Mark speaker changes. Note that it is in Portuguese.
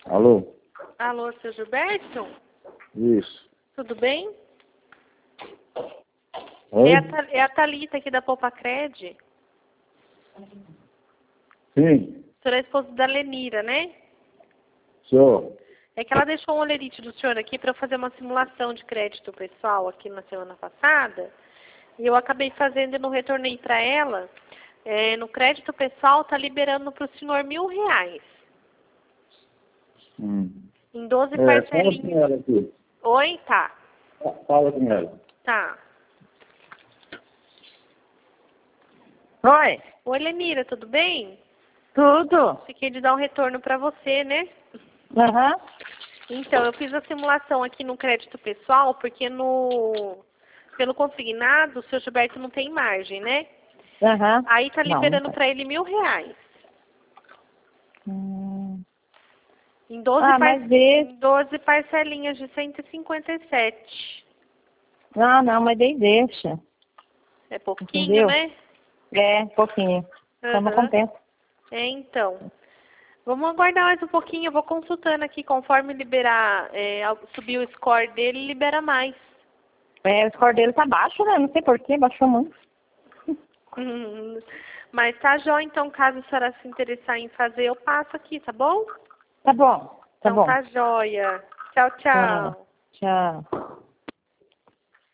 Speaker 1: Alô?
Speaker 2: Alô, seu Gilberto?
Speaker 1: Isso.
Speaker 2: Tudo bem?
Speaker 1: Oi?
Speaker 2: É a Thalita aqui da Popacred.
Speaker 1: Sim,
Speaker 2: O senhor é esposo da Lenira, né?
Speaker 1: sou.
Speaker 2: É que ela deixou um olerite do senhor aqui para eu fazer uma simulação de crédito pessoal aqui na semana passada. E eu acabei fazendo e não retornei para ela. No crédito pessoal tá liberando para o senhor R$ 1.000. Em 12
Speaker 1: Fala com
Speaker 2: parcelinhas.
Speaker 1: ela aqui.
Speaker 2: Oi? Tá.
Speaker 1: Fala com ela.
Speaker 2: Tá.
Speaker 3: Oi,
Speaker 2: Oi, Lenira, tudo bem?
Speaker 3: tudo?
Speaker 2: Fiquei de dar um retorno para você, né?
Speaker 3: Aham.
Speaker 2: Então, eu fiz a simulação aqui no crédito pessoal, porque pelo consignado, o seu Gilberto não tem margem, né?
Speaker 3: Aham.
Speaker 2: Aí tá
Speaker 3: Não,
Speaker 2: liberando
Speaker 3: não
Speaker 2: para ele R$ 1.000.
Speaker 3: tem.
Speaker 2: Em 12,
Speaker 3: Mas esse...
Speaker 2: em 12 parcelinhas de 157.
Speaker 3: Não, mas daí deixa.
Speaker 2: É pouquinho,
Speaker 3: Entendeu?
Speaker 2: né?
Speaker 3: É, pouquinho. Só não
Speaker 2: Aham.
Speaker 3: compensa.
Speaker 2: Então. Vamos aguardar mais um pouquinho. Eu vou consultando aqui. Conforme liberar, subir o score dele, libera mais.
Speaker 3: É, o score dele tá baixo, né? Não sei porquê, baixou muito.
Speaker 2: Mas tá jóia, então, caso a senhora se interessar em fazer, eu passo aqui, tá bom?
Speaker 3: Tá bom, tá
Speaker 2: Então
Speaker 3: bom.
Speaker 2: tá jóia. Tchau, tchau.
Speaker 3: Tchau. Tchau.